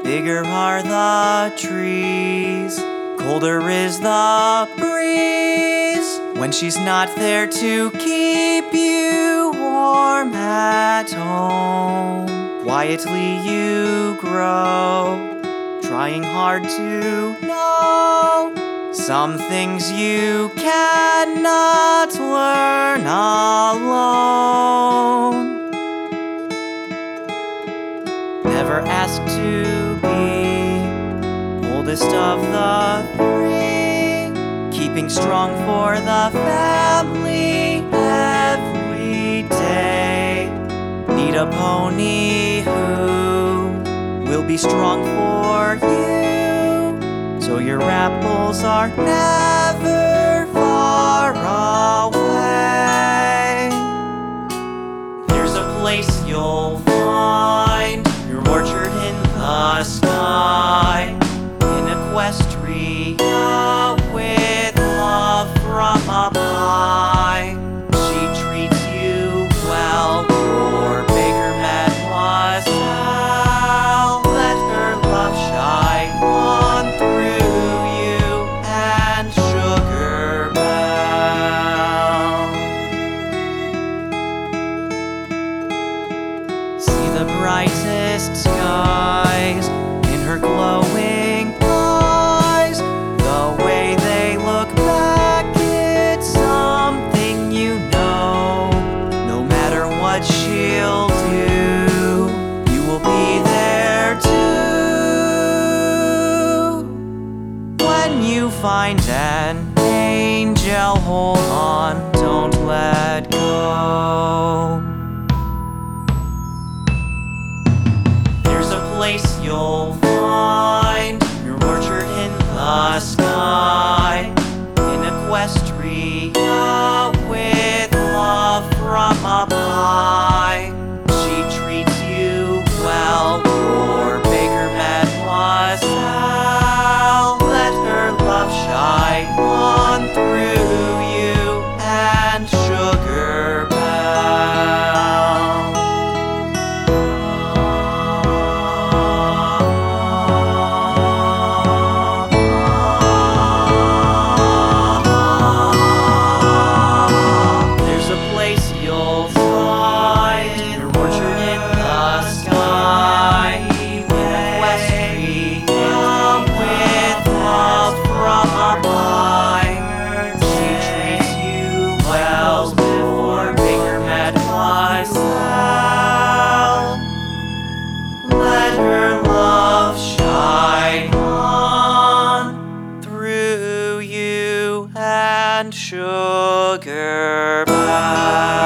Bigger are the trees, colder is the breeze. When she's not there to keep you warm at home, quietly you grow, trying hard to know some things you cannot learn alone. Never asked to be oldest of the three, keeping strong for the family every day. Need a pony who will be strong for you, so your apples are never far away. There's a place you'll find your orchard in the sky, in Equestria with love from up high. She treats you well, your Baker Mademoiselle. Let her love shine on through you and Sugar Belle. See the brightest skies in her glowing eyes. The way they look back, it's something you know. No matter what she'll do, you will be there too. When you find an angel, hold on, don't let go. Place you'll find your orchard in the sky, in Equestria with love from up high. She treats you well, your Baker Mademoiselle. Let her love shine on through you and Sugar Belle. Let her love shine on through you and Sugar Belle.